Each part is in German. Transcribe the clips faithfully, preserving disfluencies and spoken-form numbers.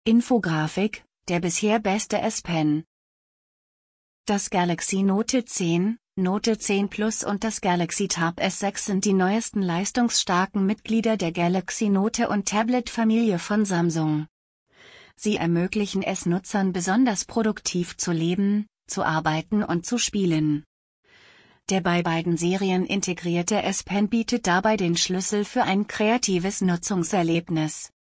Infografik, der bisher beste S Pen. Das Galaxy Note zehn, Note zehn Plus und das Galaxy Tab S sechs sind die neuesten leistungsstarken Mitglieder der Galaxy Note- und Tablet-Familie von Samsung. Sie ermöglichen es Nutzern besonders produktiv zu leben, zu arbeiten und zu spielen. Der bei beiden Serien integrierte S Pen bietet dabei den Schlüssel für ein kreatives Nutzungserlebnis.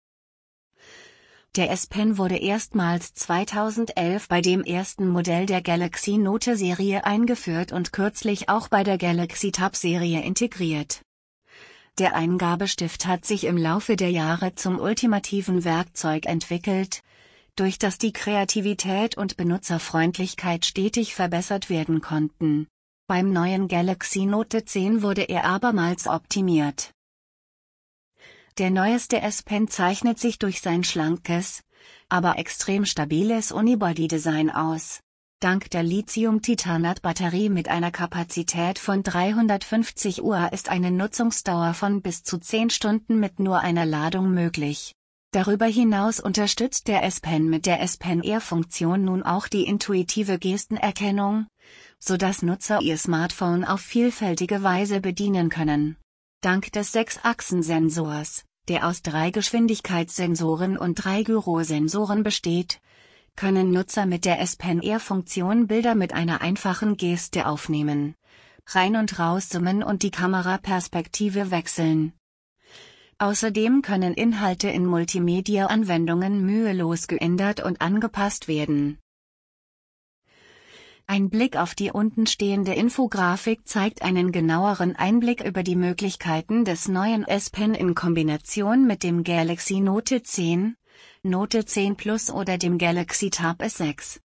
Der S Pen wurde erstmals zweitausendelf bei dem ersten Modell der Galaxy Note-Serie eingeführt und kürzlich auch bei der Galaxy Tab-Serie integriert. Der Eingabestift hat sich im Laufe der Jahre zum ultimativen Werkzeug entwickelt, durch das die Kreativität und Benutzerfreundlichkeit stetig verbessert werden konnten. Beim neuen Galaxy Note zehn wurde er abermals optimiert. Der neueste S Pen zeichnet sich durch sein schlankes, aber extrem stabiles Unibody-Design aus. Dank der Lithium-Titanat-Batterie mit einer Kapazität von dreihundertfünfzig Watt ist eine Nutzungsdauer von bis zu zehn Stunden mit nur einer Ladung möglich. Darüber hinaus unterstützt der S Pen mit der S Pen Air-Funktion nun auch die intuitive Gestenerkennung, sodass Nutzer ihr Smartphone auf vielfältige Weise bedienen können. Dank des Sechs-Achsen-Sensors, der aus drei Geschwindigkeitssensoren und drei Gyrosensoren besteht, können Nutzer mit der S Pen Air-Funktion Bilder mit einer einfachen Geste aufnehmen, rein- und rauszoomen und die Kameraperspektive wechseln. Außerdem können Inhalte in Multimedia-Anwendungen mühelos geändert und angepasst werden. Ein Blick auf die untenstehende Infografik zeigt einen genaueren Einblick über die Möglichkeiten des neuen S Pen in Kombination mit dem Galaxy Note zehn, Note zehn Plus oder dem Galaxy Tab S sechs.